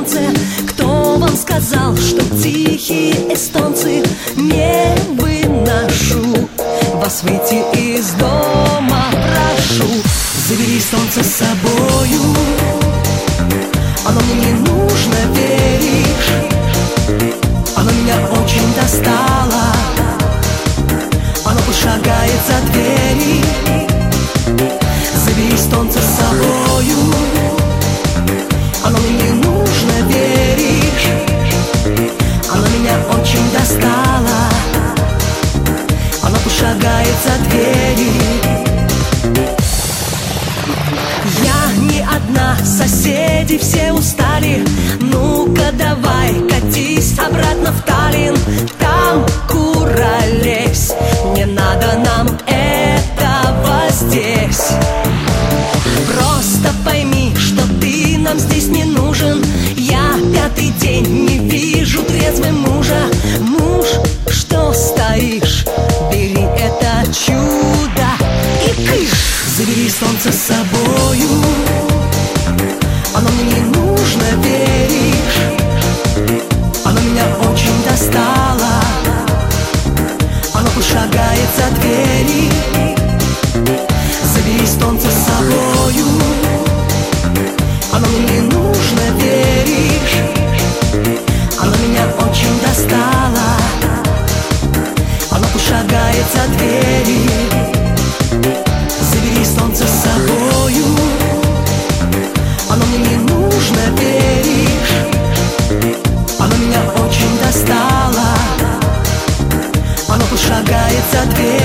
солнце. Кто вам сказал, что тихие эстонцы? Не выношу вас, выйти из дома прошу. Забери солнце с собою, оно мне не нужно, веришь? Оно меня очень достало, оно пусть шагает за двери. Забери солнце с собою, оно мне не нужно, веришь? Оно меня очень достало, оно пусть шагает за двери. Я не одна, соседи все устали. Ну-ка давай, катись обратно в Таллин. Там куролесь, не надо нам этого здесь. Просто пойми, что ты нам здесь не нужен. Я пятый день не вижу трезвым мужа. Муж, что стоишь? Бери это чудо и кыш. Забери солнце с собою, оно мне не нужно, веришь? Оно меня очень достало, оно пусть шагает за двери. Забери солнце с собою, оно мне не нужно, веришь? Оно меня очень достало, оно пусть шагает за двери. Забери солнце с собою, оно мне не нужно, веришь? Оно меня очень достало, оно пусть шагает за двери. Забери солнце с собою, оно мне не нужно, веришь? Оно меня очень достало, оно пусть шагает за двери. Забери солнце с собою, оно мне не нужно, веришь? Оно меня очень достало, оно пусть шагает за двери.